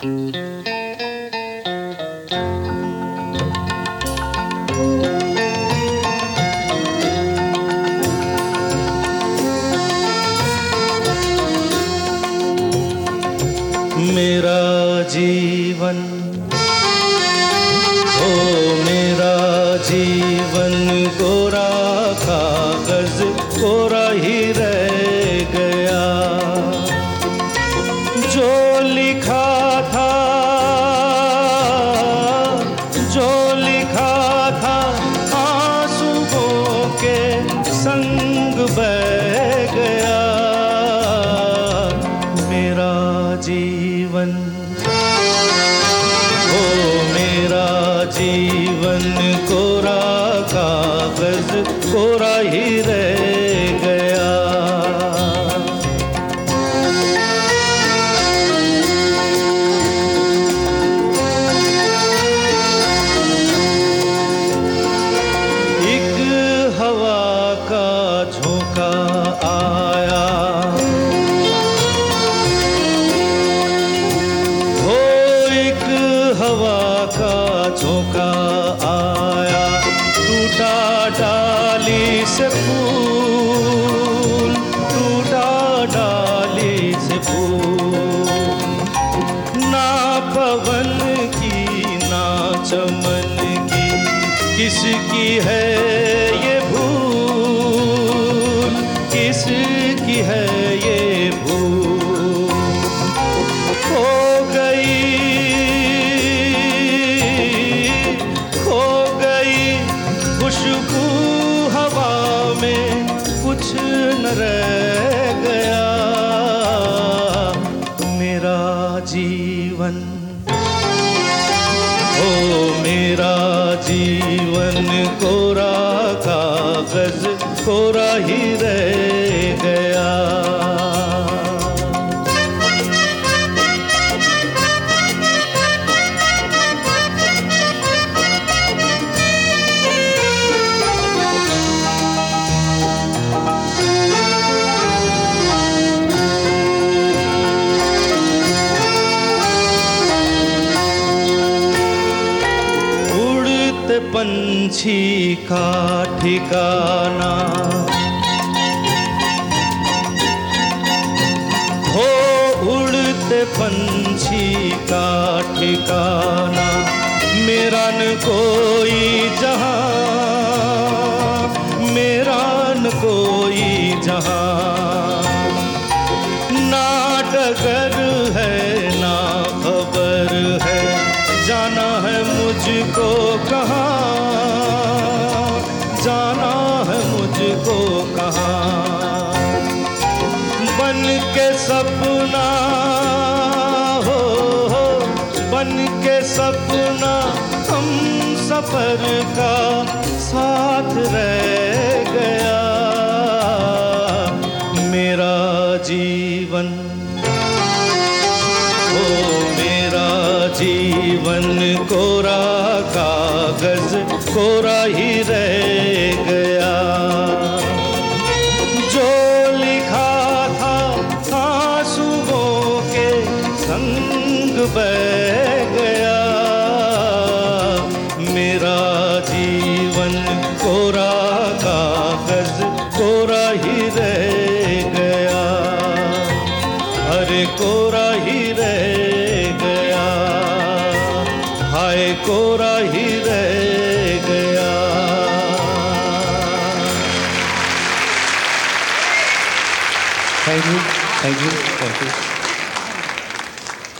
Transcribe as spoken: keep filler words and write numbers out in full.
मेरा जीवन, ओ मेरा जीवन कोरा कागज कोरा ही रह गया। जो लिखा था, जो लिखा था आंसुओं के संग बह गया। मेरा जीवन, ओ मेरा जीवन कोरा कागज कोरा ही रह गया। एक हवा का झोंका आया, हवा का झोंका आया, टूटा डाली से फूल, टूटा डाली से फूल। ना पवन की ना चमन की, किसकी है ये भूल, किसकी है ये भूल। खो गई, खुशबू हवा में कुछ न रह गया। मेरा जीवन, ओ मेरा जीवन कोरा कागज कोरा ही रह गया। पंछी का ठिकाना, हो उड़ते पंछी का ठिकाना। मेरा न कोई जहां, मेरा न कोई जहां। ना डगर है ना खबर है, जाना है मुझको कहाँ, जाना है मुझको कहाँ। बन के सपना हो, हो बन के सपना हम सफर का साथ रह गया। मेरा जीवन, ओ मेरा जीवन कोरा कागज कोरा ही रह गया। जो लिखा था आंसुओं के संग बह गया। मेरा जीवन कोरा कागज कोरा ही रह गया। अरे कोरा ही रह गया, हाय कोरा ही रह गया। Thank you, thank you, thank you.